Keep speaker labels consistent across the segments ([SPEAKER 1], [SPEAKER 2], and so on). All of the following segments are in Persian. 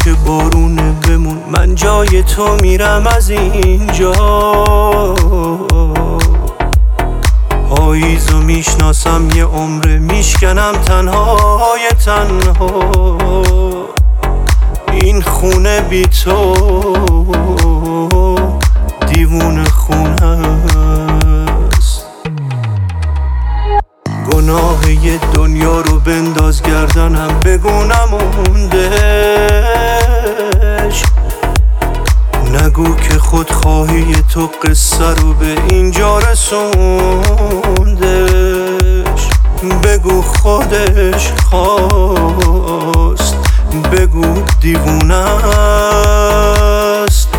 [SPEAKER 1] که بارونه بمون، من جای تو میرم از اینجا. پاییزو میشناسم یه عمره، میشکنم تنهای تنها. این خونه بی تو دیوونه خونه است. گناه یه دنیا رو بنداز گردنم، بگو نموندش. نگو که خودخواهی تو قصه رو به اینجا رسوندش. بگو خودش خواست، بگو دیوونه است.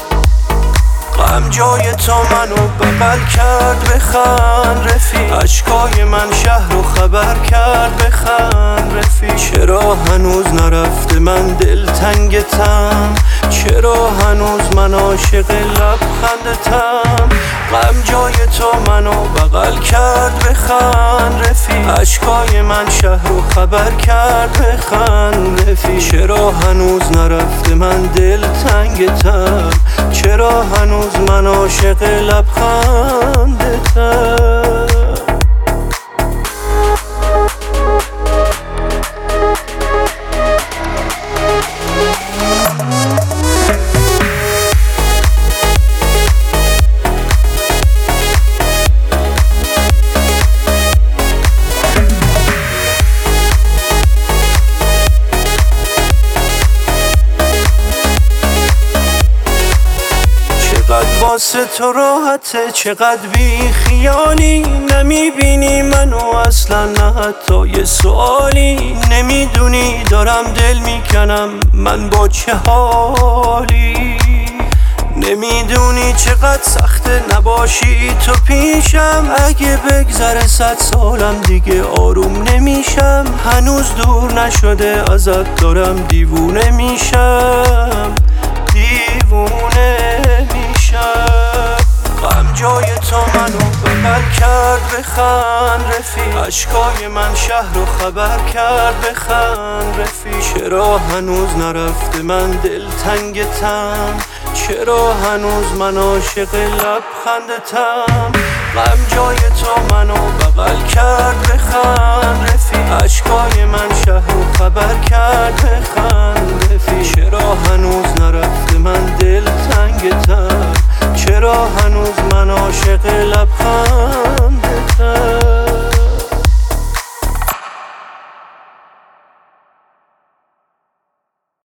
[SPEAKER 1] غم جای تو منو بغل کرد، بخند رفیق. اشکای من شهر رو خبر کرد، بخند رفیق. چرا هنوز نرفته من دلتنگتم، چرا هنوز من عاشق لبخندتم. غم جای تو منو بغل کرد، بخند رفیق. اشکای من شهر رو خبر کرد، بخند رفیق. چرا هنوز نرفته من دلتنگتم، چرا هنوز من عاشق لبخندتم. چقدر واسه تو راحته، چقدر بی خیالی. نمیبینی منو اصلا، نه حتی یه سوالی. نمیدونی دارم دل میکنم من با چه حالی. نمیدونی چقدر سخته نباشی تو پیشم. اگه بگذره 100 سالم دیگه آروم نمیشم. هنوز دور نشده ازت، دارم دیوونه میشم، دیوونه میشم. غم جای تو منو بغل کرد، بخند رفیق. اشکای من شهر رو خبر کرد، بخند رفیق. چرا هنوز نرفته من دلتنگتم، چرا هنوز من عاشق لبخندتم. غم جای تو منو بغل کرد، بخند رفیق. اشکای من شهر رو خبر کرد، بخند رفیق. چرا هنوز نرفته من دلتنگتم، چرا هنوز من عاشق لبخند